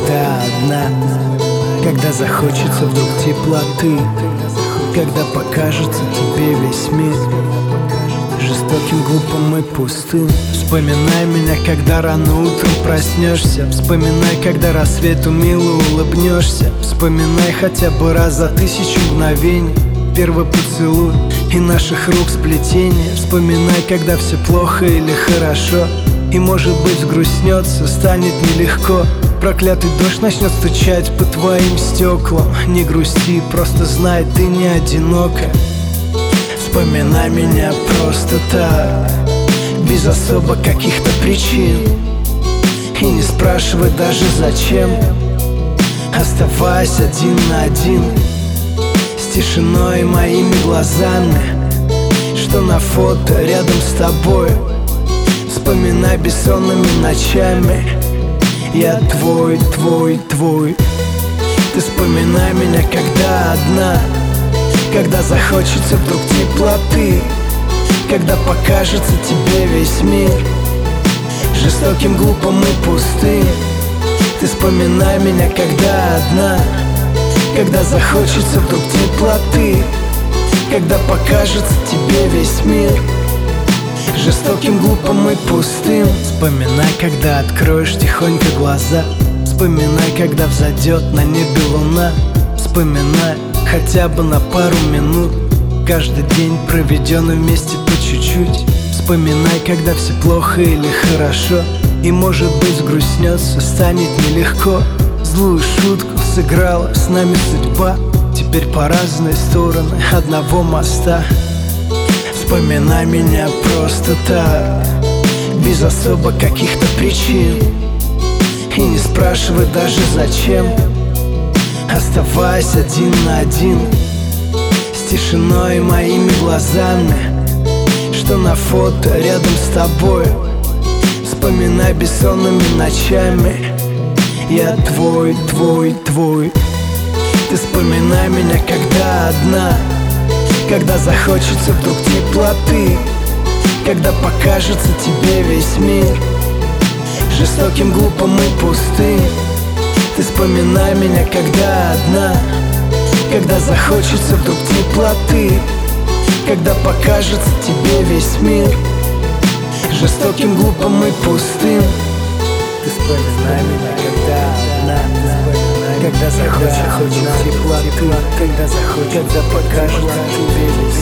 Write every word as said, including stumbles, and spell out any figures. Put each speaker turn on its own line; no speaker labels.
когда одна, когда захочется вдруг теплоты, когда покажется тебе весь мир жестоким, глупым и пустым. Вспоминай меня, когда рано утром проснешься. Вспоминай, когда рассвету мило улыбнешься. Вспоминай хотя бы раз за тысячу мгновений первый поцелуй и наших рук сплетение. Вспоминай, когда все плохо или хорошо, и может быть взгрустнется, станет нелегко. Проклятый дождь начнет стучать по твоим стеклам. Не грусти, просто знай, ты не одинока. Вспоминай меня просто так, без особо каких-то причин, и не спрашивай даже зачем. Оставайся один на один с тишиной и моими глазами, что на фото рядом с тобой. Вспоминай бессонными ночами. Я твой, твой, твой. Ты вспоминай меня, когда одна, когда захочется вдруг теплоты, когда покажется тебе весь мир жестоким, глупым и пустым. Ты вспоминай меня, когда одна, когда захочется вдруг теплоты, когда покажется тебе весь мир жестоким, глупым и пустым. Вспоминай, когда откроешь тихонько глаза. Вспоминай, когда взойдет на небе луна. Вспоминай хотя бы на пару минут каждый день, проведенный вместе по чуть-чуть. Вспоминай, когда все плохо или хорошо, и может быть взгрустнется, станет нелегко. Злую шутку сыграла с нами судьба, теперь по разные стороны одного моста. Вспоминай меня просто так, без особо каких-то причин, и не спрашивай даже зачем. Оставайся один на один с тишиной и моими глазами, что на фото рядом с тобой. Вспоминай бессонными ночами. Я твой, твой, твой. Ты вспоминай меня, когда одна, когда захочется вдруг теплоты, когда покажется тебе весь мир жестоким, глупым и пустым. Ты вспоминай меня, когда одна, когда захочется вдруг теплоты, когда покажется тебе весь мир жестоким, глупым и пустым. Ты вспоминай меня, когда одна, когда захочется теплоты, когда захочется, когда покажется тебе весь